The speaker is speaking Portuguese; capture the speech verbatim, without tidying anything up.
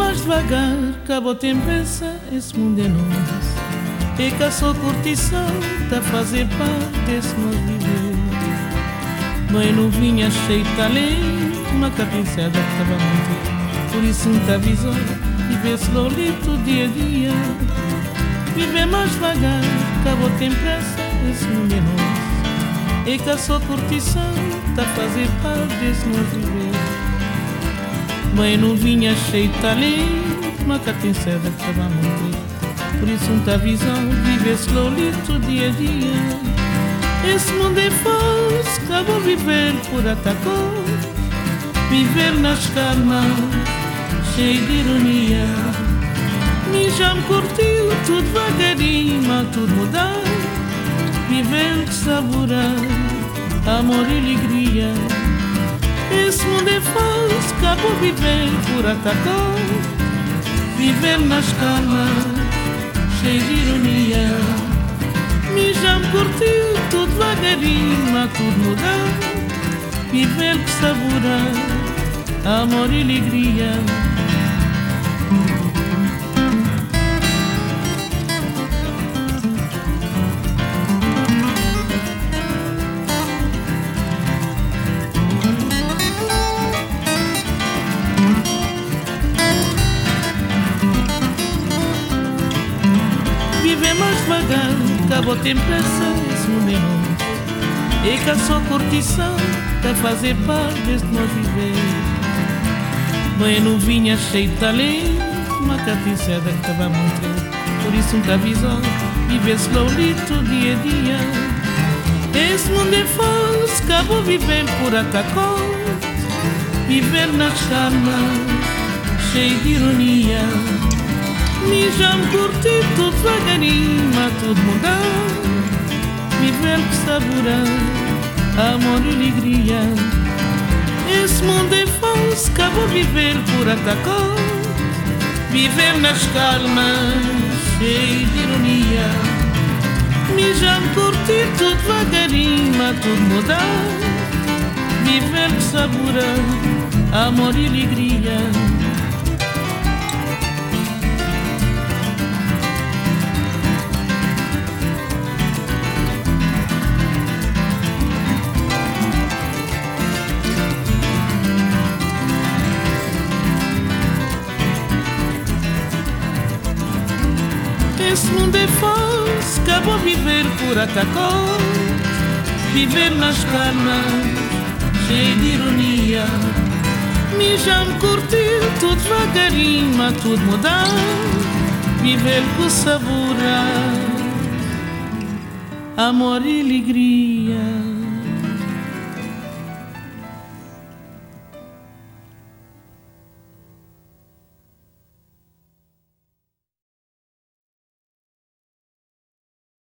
mais devagar, acabou temperança, esse mundo é nosso. E que a sua curtição tá a fazer parte desse nosso viver. Mãe novinha cheia de talento, uma caprichada que estava muito. Por isso não te avisou, viver slowlito dia a dia. Viver mais devagar, acabou temperança, esse mundo é nosso. E que a sua curtição tá a fazer parte desse nosso viver. Mãe novinha cheia de talento, uma caprichada que estava muito. Por isso não te avisou, viver slowlito dia a dia. Esse mundo é falso, acabou viver por atacou. Viver nas calmas, cheio de ironia. Me já me curtiu tudo devagarinho, mas tudo mudar. Viver que saborar, amor e alegria. Esse mundo é falso, acabou viver por atacou. Viver nas calmas, cheio de ironia. Me já me curtiu tudo devagarinho, mas tudo mudar. Viver que saborar, amor e alegria. Viver mais devagar, acabou temperança, esse mundo é nosso. E que a sua curtição tá a fazer parte deste nosso viver. Mãe novinha cheia de talento, uma caprichada que estava a morrer. Por isso não te avisou, viver slowlito dia a dia. Esse mundo é falso, acabou viver por atacou. Viver nas calmas, cheio de ironia. Me já me curti tudo devagarinho, mas tudo mudar. Viver que saborar, amor e alegria. Esse mundo é falso, acabou viver por atacou. Viver nas calmas, cheio de ironia. Me já me curti tudo devagarinho, mas tudo mudar. Viver que saborar, amor e alegria. Esse mundo é falso, acabou viver por atacou. Viver nas calmas, cheio de ironia. Me já me curtiu tudo devagarinho, mas tudo mudar. Viver com sabor, amor e alegria.